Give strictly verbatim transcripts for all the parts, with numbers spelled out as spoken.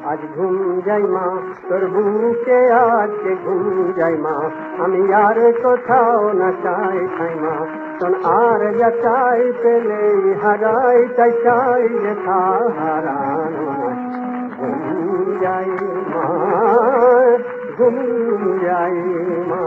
আজ ঘুম যাই মা তোর বুকে আজকে ঘুম যাই মা আমি আর কোথাও না চাই খাই মা তোর আর যা চাই পেলে হারাই তাই চাই যেথা হারানো ঘুম যাই মা ঘুম যাই মা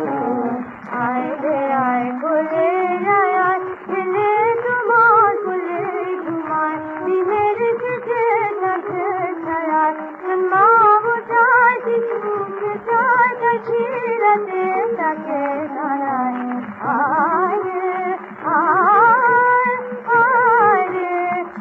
আয় রে আয় বলে আয় ছেলে তোমার বলে ঘুমায় দিনের শেষে থাকে ছায়া মা বোঝায় শিশুকে চায় কাছে রাতে তাকে দাঁড়ায় আয় রে আয় আয় রে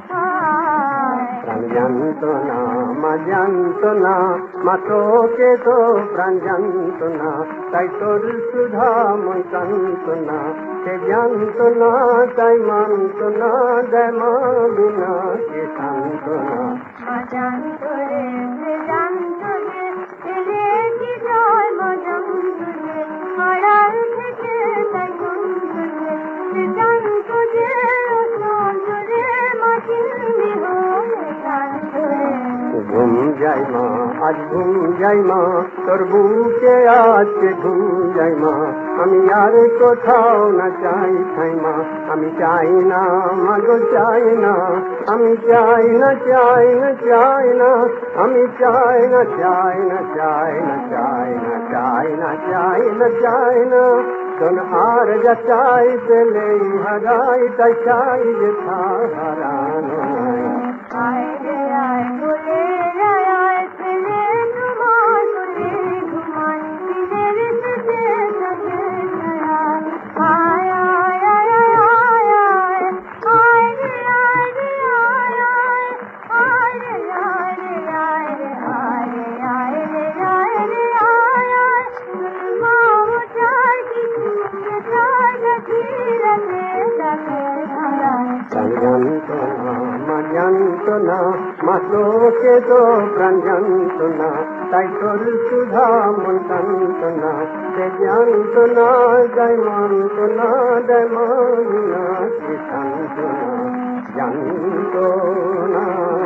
আয় প্রাণ জানত না মা জানত না মা তোকে তো প্রাণ জানত না তাই তোর সুধাময় কান্ত না সে জানত না তাই মানত না দেয় মা বিনা কে শান্ত না মা জানতো রে সে জানতো যে ছেলে কি জয় মা জানতো যে আড়াল থেকে তাই জানতো যে সে জানতো যে অসন্ত রে মা চিনবি হয়ে জানতো রে ঘুম যাই মা আজ ঘুম যাই মা তোর বুকে আজকে ঘুম যাই মা আমি আর কোথাও না চাই খাই মা আমি চাই না মাগো চাই না আমি চাই না চাই না চাই না আমি চাই না চাই না চাই না চাই না চাই না চাই না চাই না তোর আর যা চাই পেলেই হারাই তাই চাই যে হারানো আয় রে আয় বলে আয় ছেলে তোমার বলে ঘুমায় দিনের শেষে থাকে ছায়া আয় আয় আয় আয় আয় আয় রে আয় রে আয় আয় আয় রে আয় রে আয় রে আয় রে আয় রে আয় রে আয় আয় মা বোঝায় শিশুকে চায় কাছে রাতে তাকে দাঁড়ায় প্রাণ জানত না মা জানত না মা তোকে তো প্রাণ জানত না তাই তোর সুধা মন কান্ত না সে জানত না তাই মানত না দেয় মানা সে শান্ত না জানত না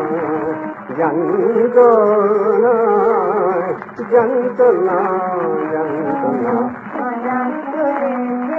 জানত না জানত না জানত না মা জানতো রে